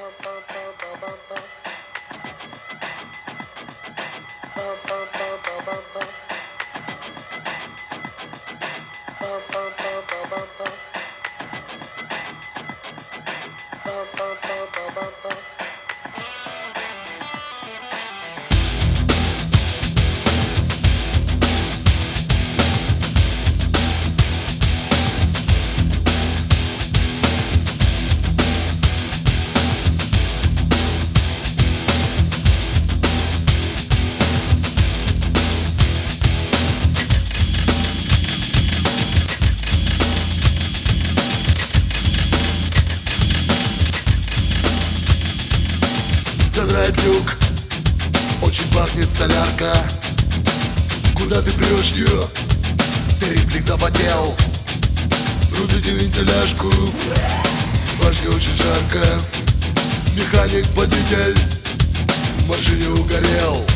Задрать люк, очень пахнет солярка. Куда ты прешь ее? Триплик запотел. Крутите вентиляшку, в башке очень жарко. Механик-водитель в машине угорел.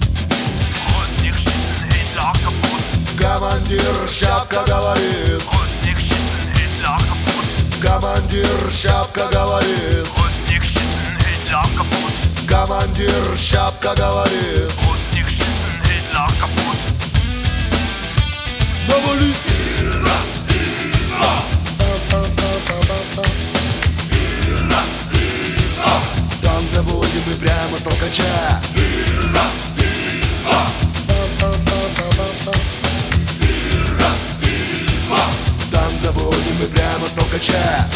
Командир Шапка говорит. Командир Шапка говорит. Командир Шапка говорит. Навались! Раз, и два. Раз, и два. Там заводим мы прямо с толкача. Раз, и два. Раз, и два. Там заводим мы прямо с толкача.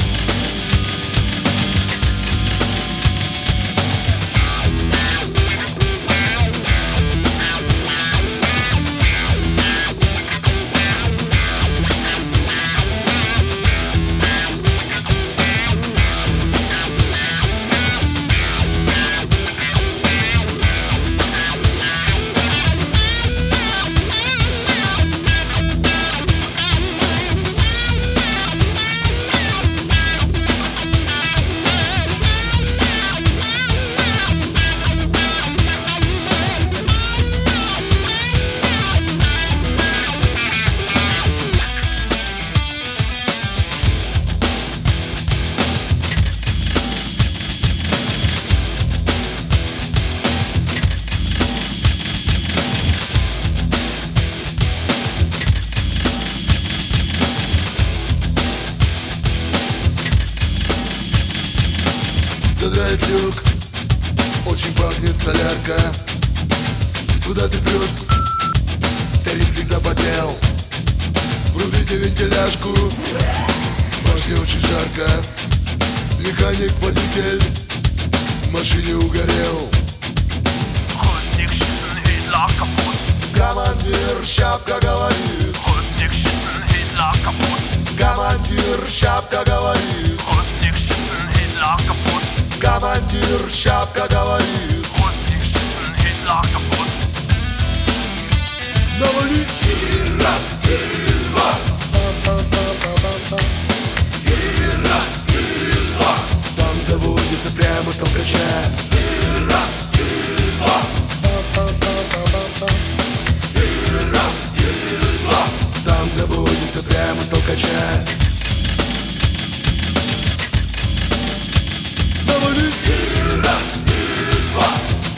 Задрать люк, очень пахнет солярка. Куда ты прешь? Триплик запотел. Врубите вентиляшку, в башне очень жарко. Механик-водитель в машине угорел. Командир Шапка говорит. Командир Шапка говорит. Командир Шапка говорит. Навались! Раз, и два. Раз, и два. Там заводится прямо с толкача. Раз, и два. Раз, и два. Там заводится прямо с толкача. Раз, и два.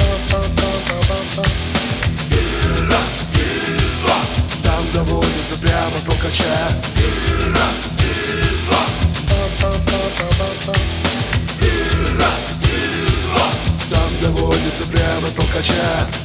Раз, и два. Там заводится прямо с толкача. Раз, и два. Раз, и два. Там заводится прямо с толкача.